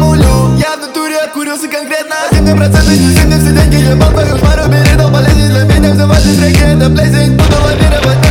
рулю. Я в натуре откурился конкретно. Зимние проценты, зимние все деньги. Ебал твою шмару, передал болезни для меня. Взывать из реки, это блейзинг, буду лавировать.